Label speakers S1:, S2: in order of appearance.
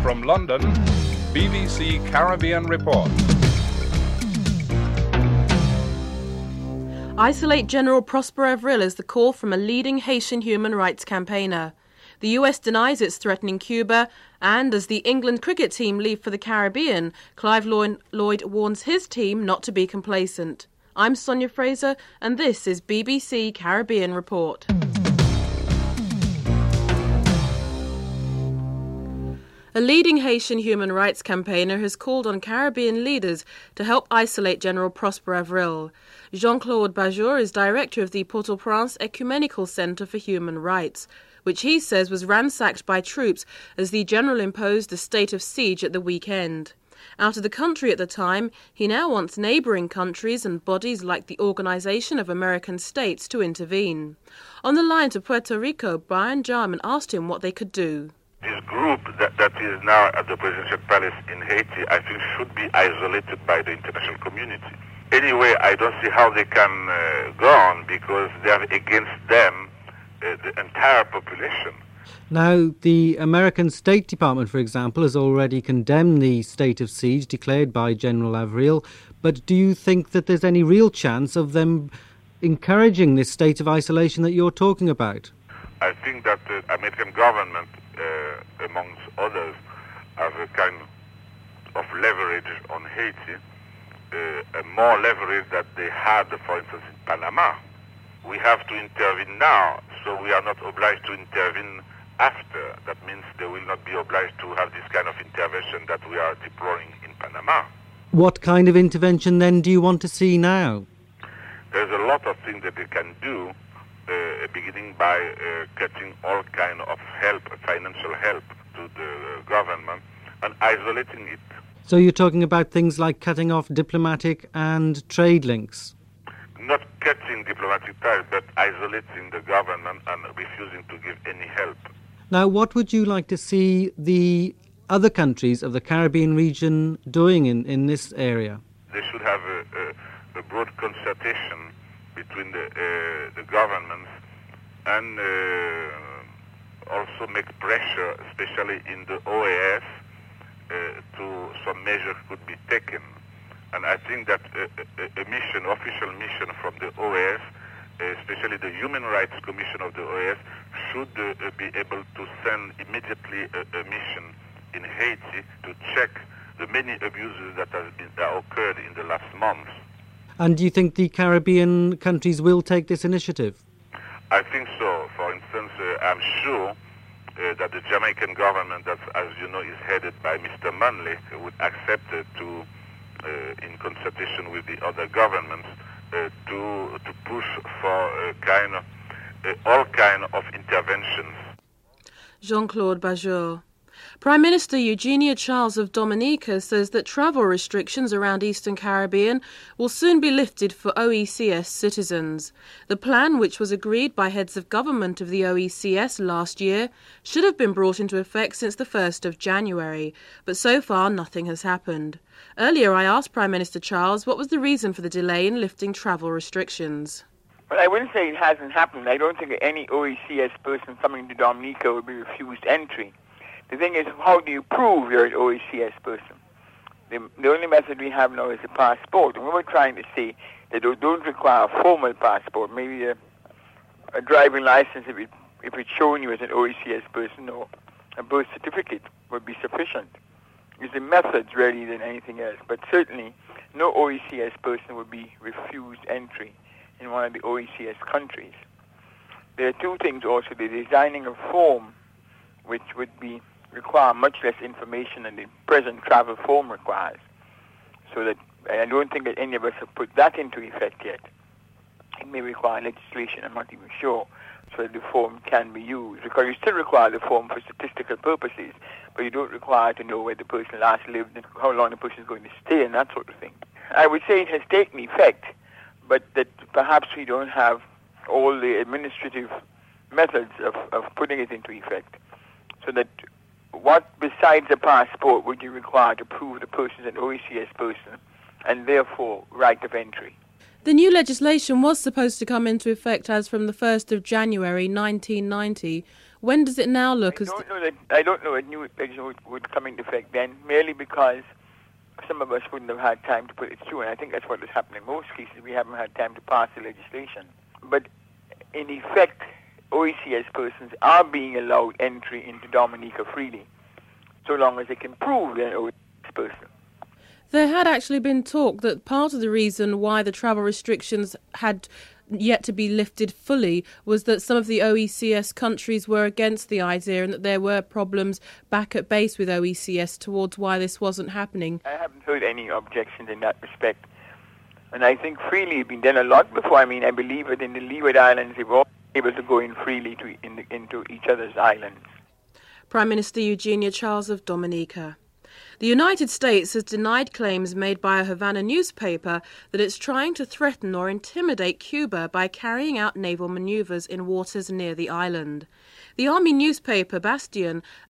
S1: From London, BBC Caribbean Report.
S2: Isolate General Prosper Avril is the call from a leading Haitian human rights campaigner. The US denies it's threatening Cuba, and as the England cricket team leave for the Caribbean, Clive Lloyd warns his team not to be complacent. I'm Sonia Fraser, and this is BBC Caribbean Report. A leading Haitian human rights campaigner has called on Caribbean leaders to help isolate General Prosper Avril. Jean-Claude Bajour is director of the Port-au-Prince Ecumenical Centre for Human Rights, which he says was ransacked by troops as the general imposed a state of siege at the weekend. Out of the country at the time, he now wants neighbouring countries and bodies like the Organisation of American States to intervene. On the line to Puerto Rico, Brian Jarman asked him what they could do.
S3: This group that is now at the presidential palace in Haiti, I think, should be isolated by the international community. Anyway, I don't see how they can go on, because they have against them the entire population.
S4: Now, the American State Department, for example, has already condemned the state of siege declared by General Avril. But do you think that there's any real chance of them encouraging this state of isolation that you're talking about?
S3: I think that the American government, amongst others, have a kind of leverage on Haiti, more leverage that they had, for instance, in Panama. We have to intervene now, so we are not obliged to intervene after. That means they will not be obliged to have this kind of intervention that we are deploying in Panama.
S4: What kind of intervention then do you want to see now?
S3: There's a lot of things that they can do, beginning by cutting all kind of help, financial help to the government and isolating it.
S4: So you're talking about things like cutting off diplomatic and trade links?
S3: Not cutting diplomatic ties, but isolating the government and refusing to give any help.
S4: Now, what would you like to see the other countries of the Caribbean region doing in this area?
S3: They should have a broad consultation between the governments and also make pressure, especially in the OAS, to some measures could be taken. And I think that a mission, official mission from the OAS, especially the Human Rights Commission of the OAS, should be able to send immediately a mission in Haiti to check the many abuses that occurred in the last months.
S4: And do you think the Caribbean countries will take this initiative?
S3: I think so. For instance, I'm sure that the Jamaican government, that, as you know, is headed by Mr. Manley, would accept to, in consultation with the other governments, to push for all kind of interventions.
S2: Jean-Claude Bajour. Prime Minister Eugenia Charles of Dominica says that travel restrictions around Eastern Caribbean will soon be lifted for OECS citizens. The plan, which was agreed by heads of government of the OECS last year, should have been brought into effect since the 1st of January, but so far nothing has happened. Earlier I asked Prime Minister Charles what was the reason for the delay in lifting travel restrictions.
S5: Well, I wouldn't say it hasn't happened. I don't think any OECS person coming to Dominica will be refused entry. The thing is, how do you prove you're an OECS person? The only method we have now is a passport. And we were trying to say that they don't require a formal passport, maybe a driving license if it's showing you as an OECS person, or a birth certificate would be sufficient. It's the methods really than anything else. But certainly no OECS person would be refused entry in one of the OECS countries. There are two things also. They're designing a form which would require much less information than the present travel form requires. So that I don't think that any of us have put that into effect yet. It may require legislation, I'm not even sure, so that the form can be used. Because you still require the form for statistical purposes, but you don't require to know where the person last lived and how long the person is going to stay and that sort of thing. I would say it has taken effect, but that perhaps we don't have all the administrative methods of putting it into effect. So that what besides a passport would you require to prove the person is an OECS person and therefore right of entry?
S2: The new legislation was supposed to come into effect as from the 1st of January 1990, When does it now look as...
S5: I don't know that new legislation would come into effect then, merely because some of us wouldn't have had time to put it through, and I think that's what has happened in most cases. We haven't had time to pass the legislation. But in effect, OECS persons are being allowed entry into Dominica freely, so long as they can prove they're an OECS person.
S2: There had actually been talk that part of the reason why the travel restrictions had yet to be lifted fully was that some of the OECS countries were against the idea and that there were problems back at base with OECS towards why this wasn't happening.
S5: I haven't heard any objections in that respect. And I think freely has been done a lot before. I mean, I believe that in the Leeward Islands they were able to go in freely into each other's islands.
S2: Prime Minister Eugenia Charles of Dominica. The United States has denied claims made by a Havana newspaper that it's trying to threaten or intimidate Cuba by carrying out naval maneuvers in waters near the island. The Army newspaper Bastion